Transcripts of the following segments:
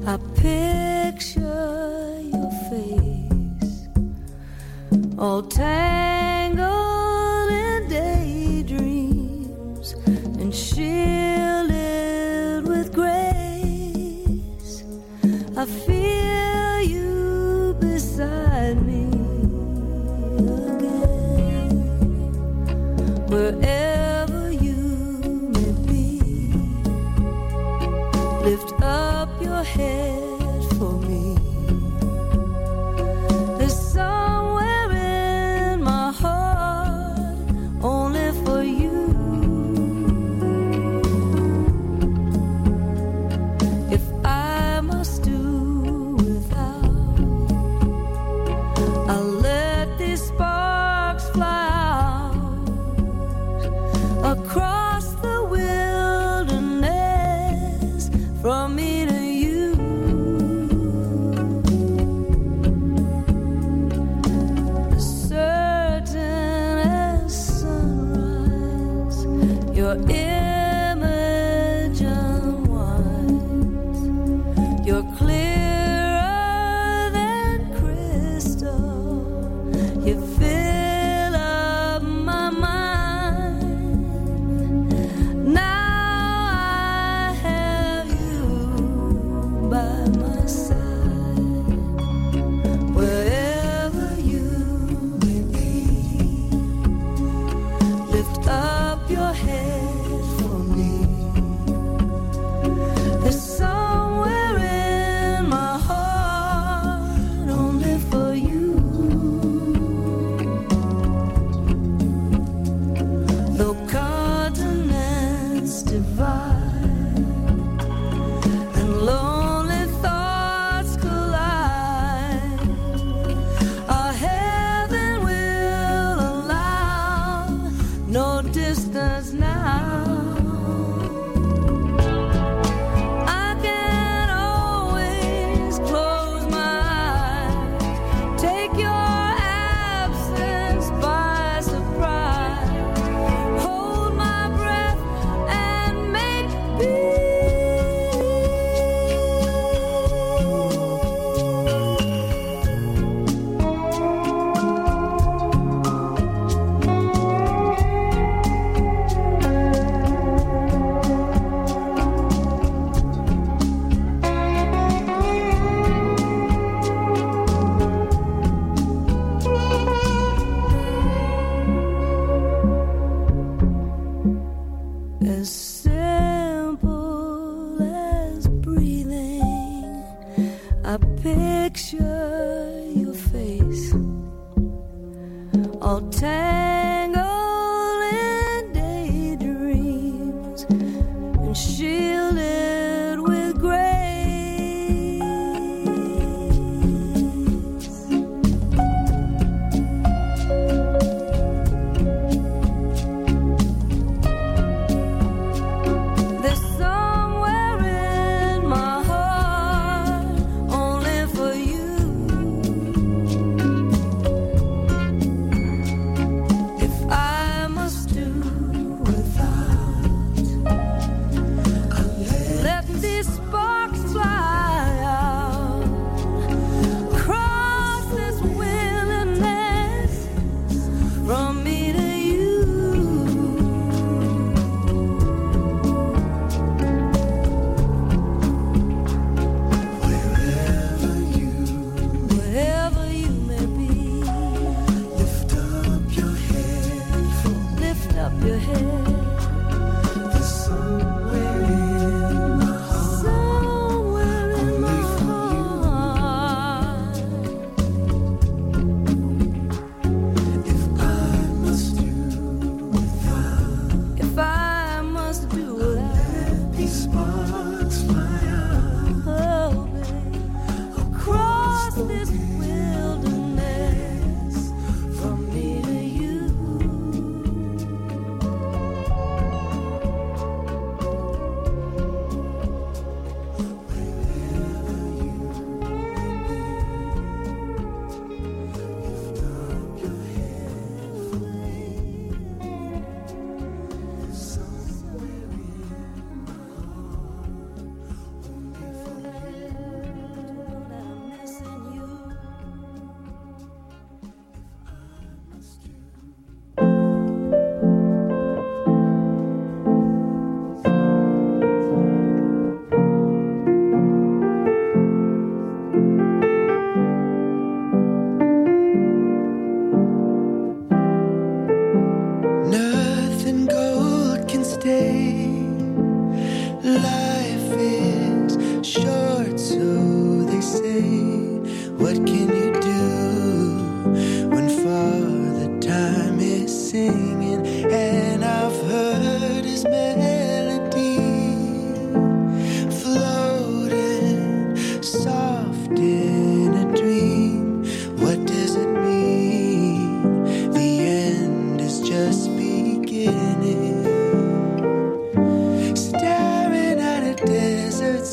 I picture your face, all tangled in daydreams and shielded with grace. I feel you beside me again, wherever you may be. Lift up your head for me. There's somewhere in my heart only for you. If I must do without, I'll let these sparks fly out across the wilderness from me to you. As certain as sunrise, your image unwinds. You're clearer than crystal. You fill up my mind. Now I have you by my side, wherever you may be. Lift up your head for me. There's somewhere in my heart only for you. Though continents divide and lonely thoughts collide, our heaven will allow no distance now. I can always close my eyes, take your absence by surprise, hold my breath and make as simple as breathing. I picture your face, all tangled in daydreams and shielded with grace. There's somewhere in my heart only for you. If I must do without, let these sparks fly out across this wilderness from me to you. Wherever you may be, lift up your head for me. Lift up your head. There's somewhere in my heart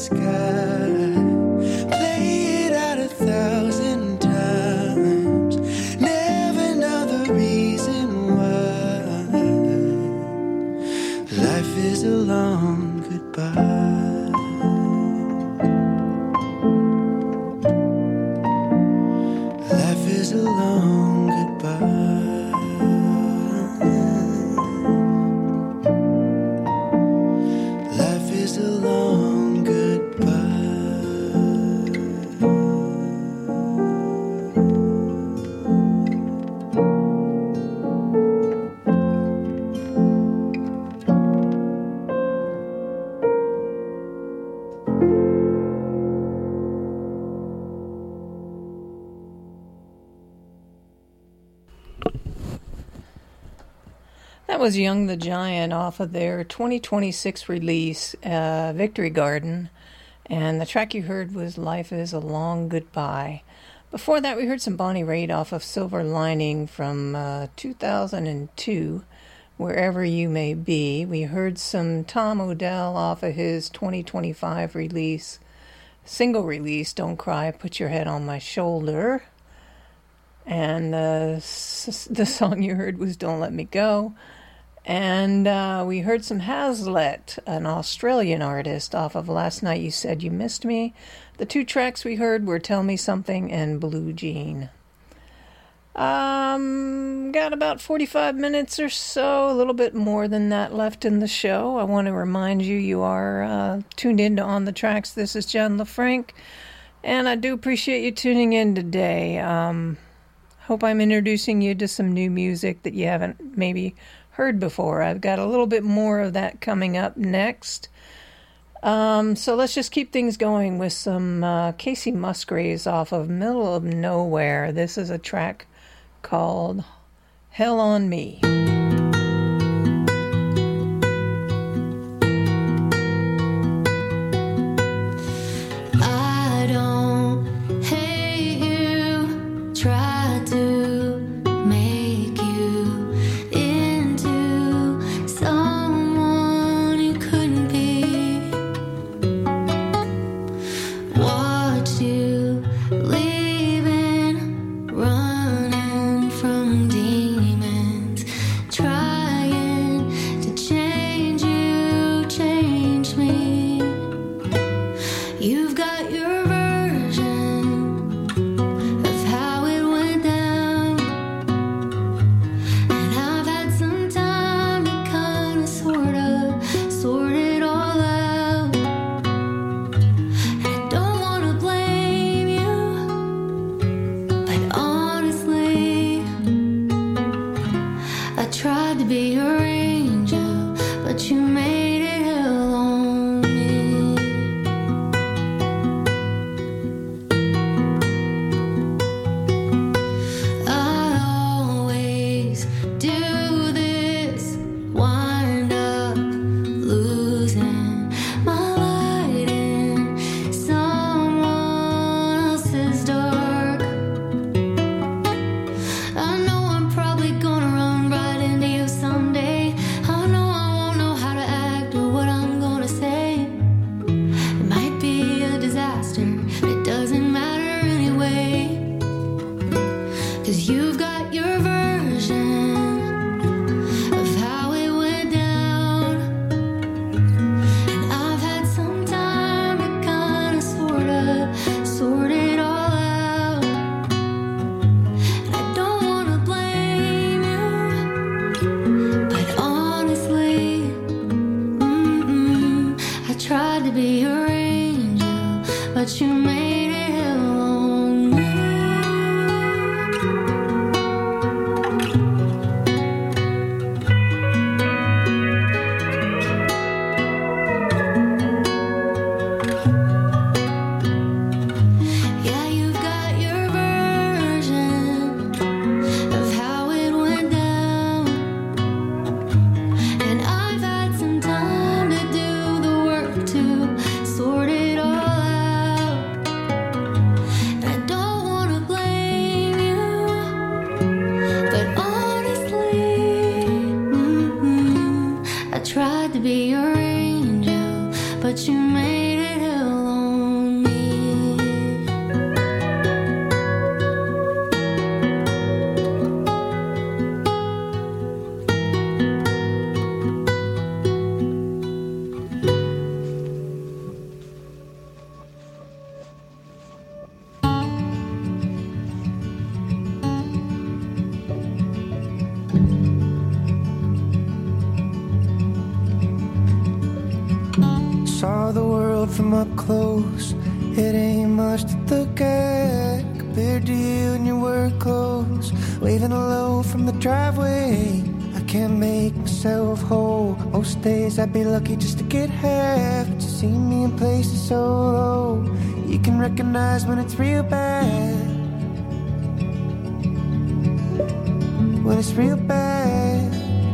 sky. Play it out 1,000 times. Never know the reason why. Life is a long goodbye. Life is a long goodbye. Life is a long goodbye. That was Young the Giant off of their 2026 release, Victory Garden. And the track you heard was Life is a Long Goodbye. Before that, we heard some Bonnie Raitt off of Silver Lining from 2002, Wherever You May Be. We heard some Tom Odell off of his 2025 release, single release, Don't Cry, Put Your Head on My Shoulder. And the song you heard was Don't Let Me Go. And we heard some Hazlet, an Australian artist, off of Last Night You Said You Missed Me. The two tracks we heard were Tell Me Something and Blue Jean. Got about 45 minutes or so, a little bit more than that left in the show. I want to remind you, you are tuned in to On the Tracks. This is Jen LaFranc, and I do appreciate you tuning in today. Hope I'm introducing you to some new music that you haven't maybe heard before. I've got a little bit more of that coming up next. So let's just keep things going with some Casey Musgraves off of Middle of Nowhere. This is a track called Hell on Me. I don't hate you, try to make you into someone you couldn't be. Watch you leaving, running from demons, trying to change you, change me. You've got your version of how it went down, and I've had some time to kind of sort it all out. And I don't want to blame you, but honestly, I tried to be your angel, but you made it hell on me. I always do this, wind up losing my light in someone else's dark. I know I'm probably gonna run right into you someday. I know I won't know how to act or what I'm gonna say. It might be a disaster, but it doesn't matter anyway. 'Cause you've got your version of how it went down, and I've had some time to kind of sort it all out. And I don't want to blame you, but honestly, I tried to be your angel, but you made it hell on me. Yeah, you've got your version of how it went down, and I've had some time to do the work to sort it all out. from up close. It ain't much to look at compared to you and your work clothes. Waving hello from the driveway. I can't make myself whole. Most days I'd be lucky just to get half. But you see me in places so low, you can recognize when it's real bad. When it's real bad.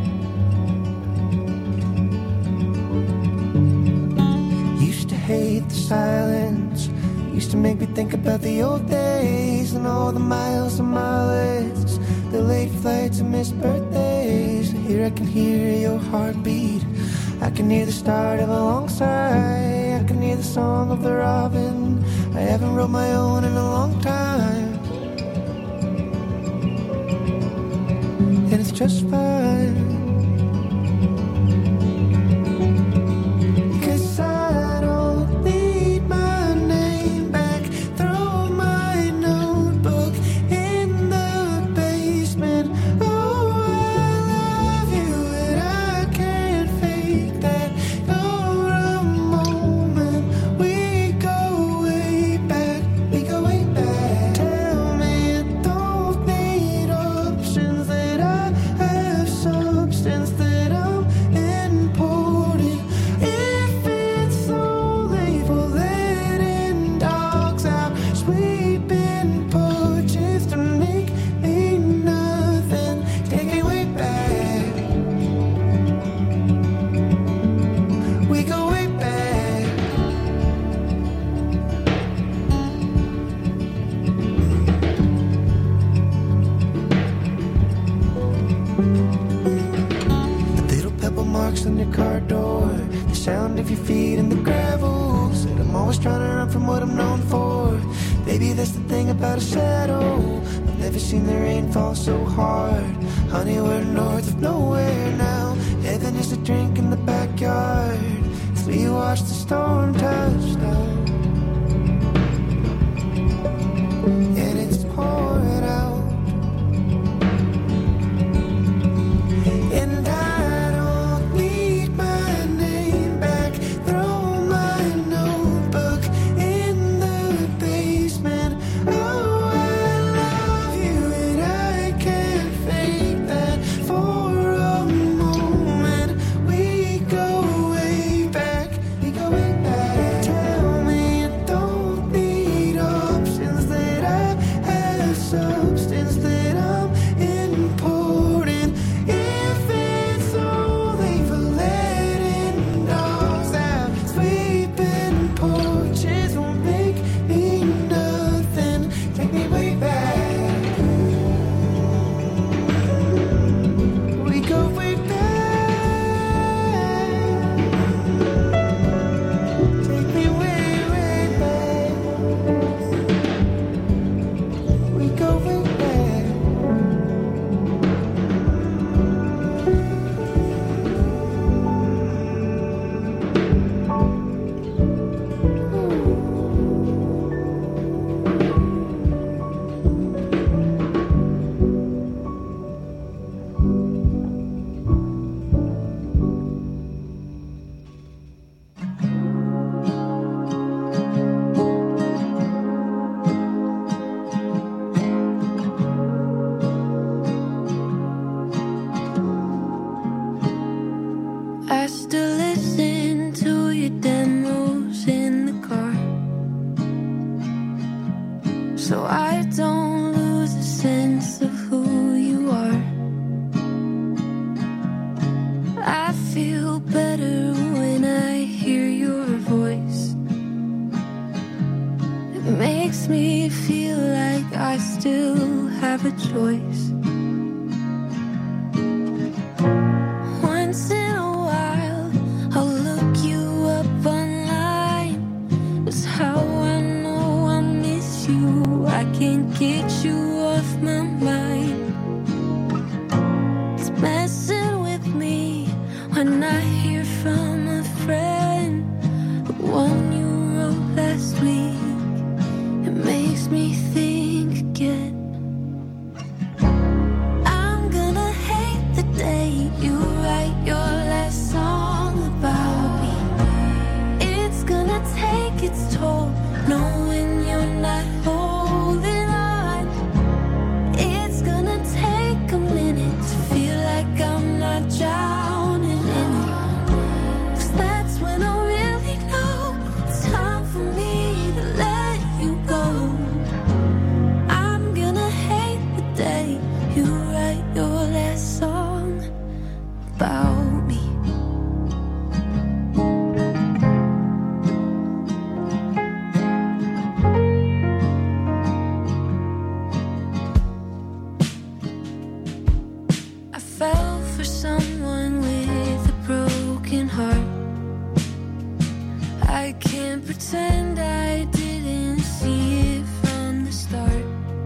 Used to hate the silence. Used to make me think about the old days and all the miles and mileage, the late flights and missed birthdays. Here I can hear your heartbeat. I can hear the start of a long sigh. I can hear the song of the robin. I haven't wrote my own in a long time, and it's just fine. On your car door, the sound of your feet in the gravel. Said I'm always trying to run from what I'm known for. Baby, that's the thing about a shadow. I've never seen the rain fall so hard. Honey, we're north of nowhere now. Heaven is a drink in the backyard as we watch the storm touch down. And it's pouring out. And take knowing you're not holding on. It's gonna take a minute to feel like I'm not drowning in it. 'Cause that's when I really know it's time for me to let you go. I'm gonna hate the day you write your last song about me. I fell for someone with a broken heart. I can't pretend I didn't see it from the start.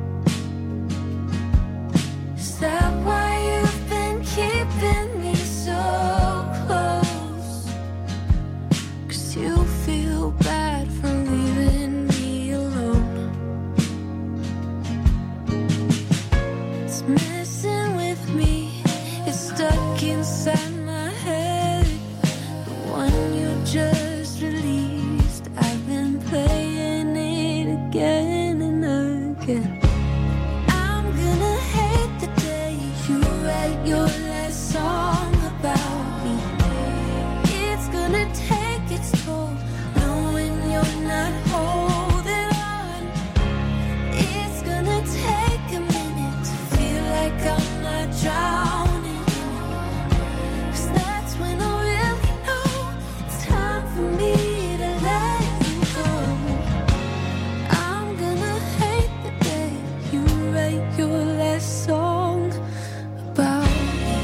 Is that why you've been keeping me so close? 'Cause you feel bad for leaving me alone. It's messing with me, it's stuck inside my head. The one you just released, I've been playing it again and again. I'm gonna hate the day you write your last song about me. It's gonna take its toll, knowing you're not holding on. It's gonna take a minute to feel like I'm not drowning. 'Cause that's when I really know it's time for me to let you go. I'm gonna hate the day you write your last song about me.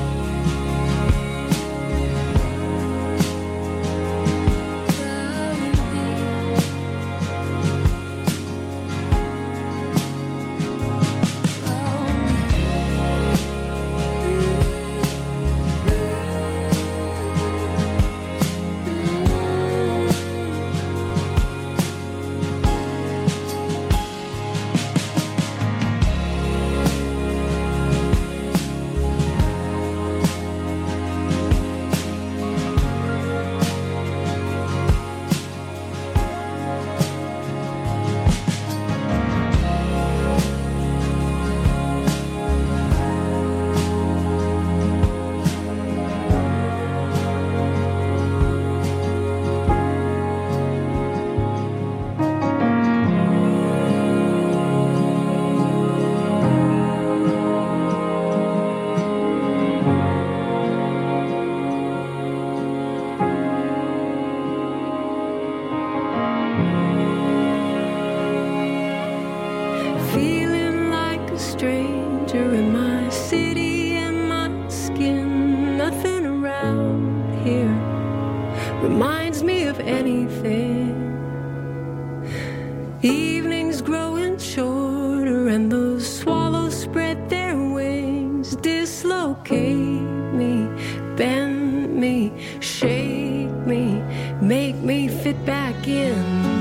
Feeling like a stranger in my city and my skin. Nothing around here reminds me of anything. Evenings growing shorter and those swallows spread their wings. Dislocate me, bend me, shake me, make me fit back in.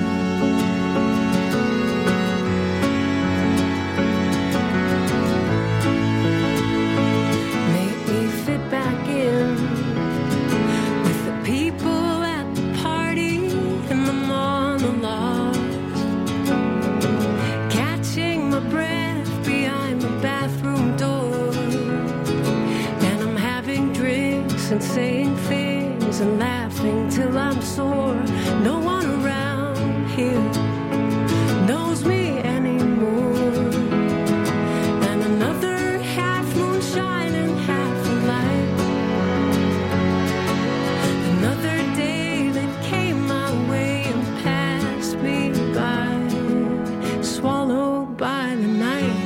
Make me fit back in with the people at the party and the monologues. Catching my breath behind the bathroom door. And I'm having drinks and saying things and laughing till I'm sore. No one around here knows me anymore. And another half moonshine and half a light. Another day that came my way and passed me by, swallowed by the night.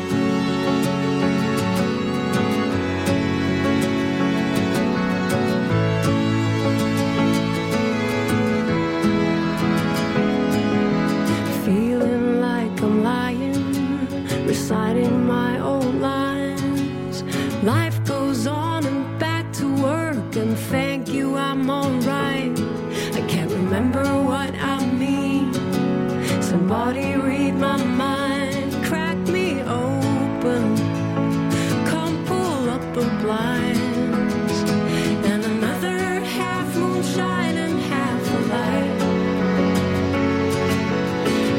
Feeling like I'm lying, reciting my old lines. Life goes on and back to work, and thank you, I'm alright. I can't remember what I mean. Somebody read my mind, crack me open, come pull up the blinds. And another half moonshine and half a light.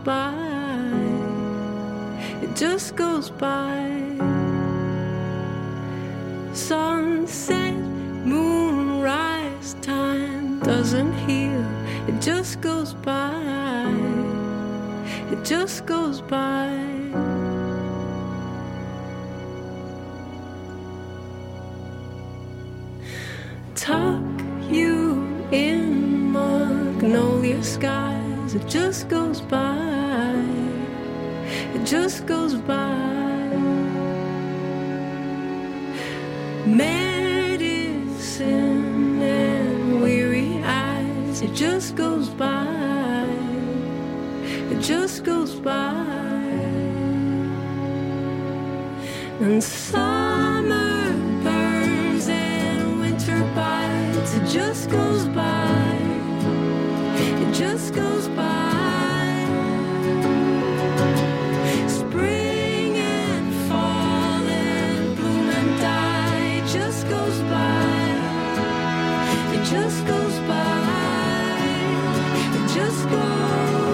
by. It just goes by. Sunset, moonrise, time doesn't heal. It just goes by. It just goes by. Tuck you in magnolia skies. It just goes by. It just goes by. Medicine and weary eyes. It just goes by. It just goes by. And summer burns and winter bites. It just goes by. It just goes by. Spring and fall and bloom and die. It just goes by. It just goes by. It just goes by.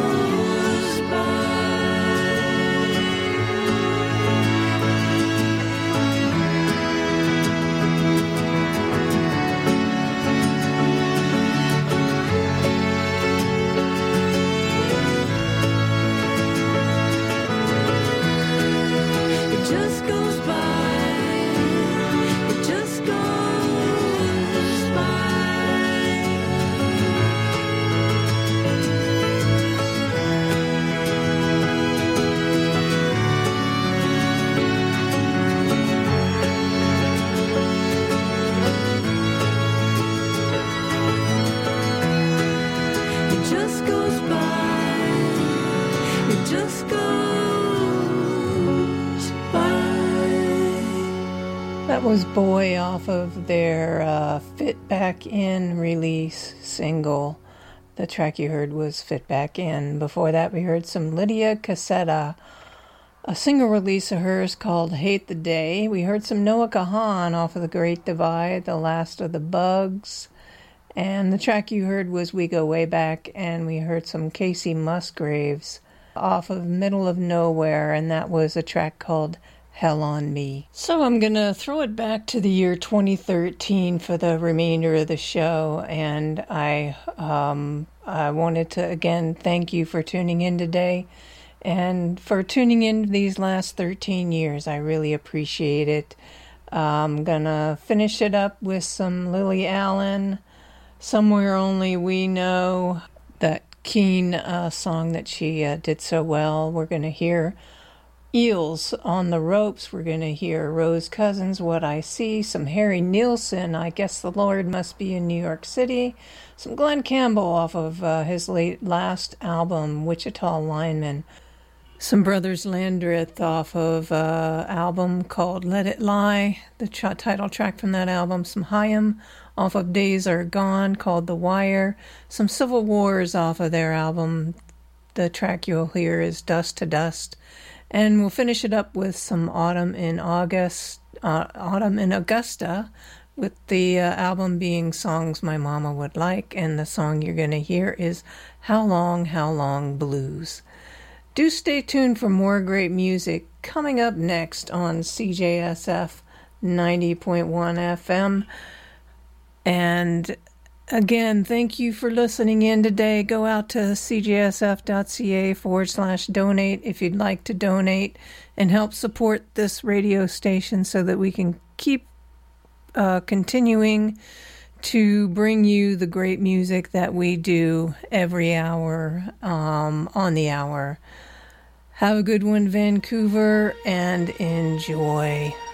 That was Boy off of their Fit Back In release single. The track you heard was Fit Back In. Before that, we heard some Lydia Cassetta, a single release of hers called Hate the Day. We heard some Noah Kahan off of The Great Divide, The Last of the Bugs. And the track you heard was We Go Way Back, and we heard some Casey Musgraves off of Middle of Nowhere, and that was a track called Hell on Me. So I'm going to throw it back to the year 2013 for the remainder of the show, and I wanted to again thank you for tuning in today and for tuning in these last 13 years. I really appreciate it. I'm going to finish it up with some Lily Allen, Somewhere Only We Know, that Keen song that she did so well. We're going to hear Eels on the Ropes. We're going to hear Rose Cousins, What I See, some Harry Nilsson, I Guess the Lord Must Be in New York City, some Glenn Campbell off of his last album, Wichita Lineman, some Brothers Landreth off of album called Let It Lie, the title track from that album, some Haim off of Days Are Gone called The Wire, some Civil Wars off of their album. The track you'll hear is Dust to Dust. And we'll finish it up with some Autumn in Augusta, with the album being Songs My Mama Would Like, and the song you're going to hear is How Long Blues. Do stay tuned for more great music coming up next on CJSF 90.1 FM. And again, thank you for listening in today. Go out to cjsf.ca/donate if you'd like to donate and help support this radio station so that we can keep continuing to bring you the great music that we do every hour on the hour. Have a good one, Vancouver, and enjoy.